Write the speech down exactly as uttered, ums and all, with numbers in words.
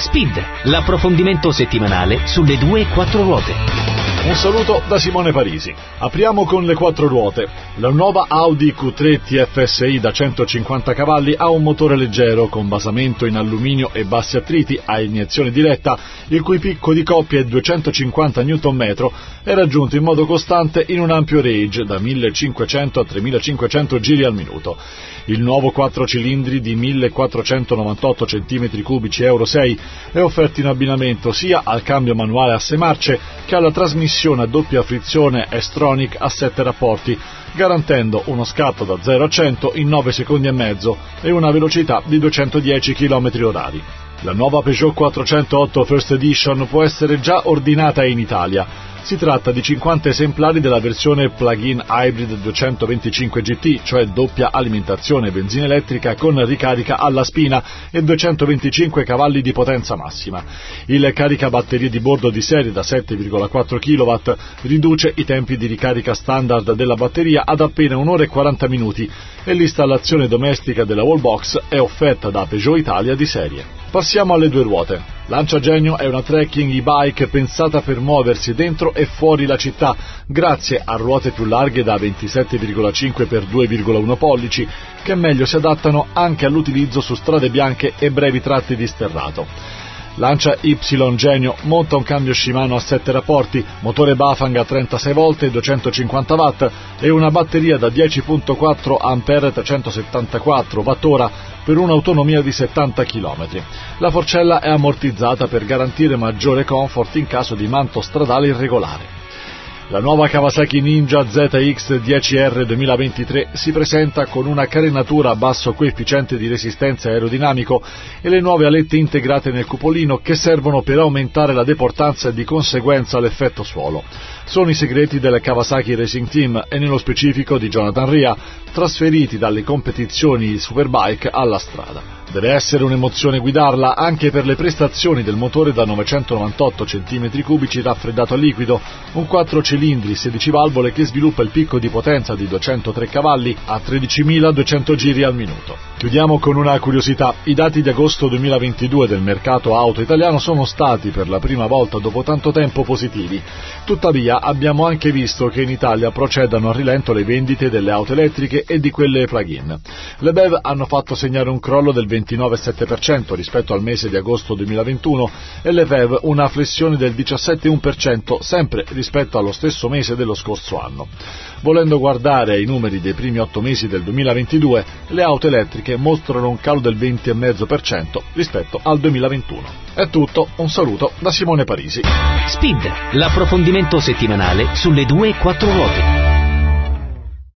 Speed, l'approfondimento settimanale sulle due e quattro ruote. Un saluto da Simone Parisi. Apriamo con le quattro ruote. La nuova Audi Q tre T F S I da centocinquanta cavalli ha un motore leggero con basamento in alluminio e bassi attriti a iniezione diretta, il cui picco di coppia è duecentocinquanta newton metri e raggiunto in modo costante in un ampio range da millecinquecento a tremilacinquecento giri al minuto. Il nuovo quattro cilindri di millequattrocentonovantotto centimetri cubici Euro sei è offerto in abbinamento sia al cambio manuale a sei marce che alla trasmissione a doppia frizione S-Tronic a sette rapporti, garantendo uno scatto da zero a cento in nove secondi e mezzo e una velocità di duecentodieci chilometri orari. La nuova Peugeot quattrocentootto First Edition può essere già ordinata in Italia. Si tratta di cinquanta esemplari della versione plug-in hybrid duecentoventicinque G T, cioè doppia alimentazione benzina elettrica con ricarica alla spina e duecentoventicinque cavalli di potenza massima. Il caricabatterie di bordo di serie da sette virgola quattro chilowatt riduce i tempi di ricarica standard della batteria ad appena un'ora e quaranta minuti e l'installazione domestica della wallbox è offerta da Peugeot Italia di serie. Passiamo alle due ruote. Lancia Genio è una trekking e-bike pensata per muoversi dentro e fuori la città, grazie a ruote più larghe da ventisette virgola cinque per due virgola uno pollici, che meglio si adattano anche all'utilizzo su strade bianche e brevi tratti di sterrato. Lancia Y Genio monta un cambio Shimano a sette rapporti, motore Bafang a trentasei volt e duecentocinquanta watt e una batteria da dieci virgola quattro ampere trecentosettantaquattro watt-ora per un'autonomia di settanta chilometri. La forcella è ammortizzata per garantire maggiore comfort in caso di manto stradale irregolare. La nuova Kawasaki Ninja Z X dieci R duemilaventitré si presenta con una carenatura a basso coefficiente di resistenza aerodinamico e le nuove alette integrate nel cupolino che servono per aumentare la deportanza e di conseguenza l'effetto suolo. Sono i segreti del Kawasaki Racing Team e nello specifico di Jonathan Rea, trasferiti dalle competizioni Superbike alla strada. Deve essere un'emozione guidarla anche per le prestazioni del motore da novecentonovantotto centimetri cubici raffreddato a liquido, un quattro cilindri sedici valvole che sviluppa il picco di potenza di duecentotre cavalli a tredicimiladuecento giri al minuto. Chiudiamo con una curiosità. I dati di agosto duemilaventidue del mercato auto italiano sono stati per la prima volta dopo tanto tempo positivi. Tuttavia abbiamo anche visto che in Italia procedano a rilento le vendite delle auto elettriche e di quelle plug-in. Le B E V hanno fatto segnare un crollo del ventinove virgola sette per cento rispetto al mese di agosto duemilaventuno e le V E V una flessione del diciassette virgola uno per cento sempre rispetto allo stesso mese dello scorso anno. Volendo guardare ai numeri dei primi otto mesi del duemilaventidue, le auto elettriche mostrano un calo del venti virgola cinque per cento rispetto al duemilaventuno. È tutto, un saluto da Simone Parisi. Speed, l'approfondimento settimanale sulle due e quattro ruote.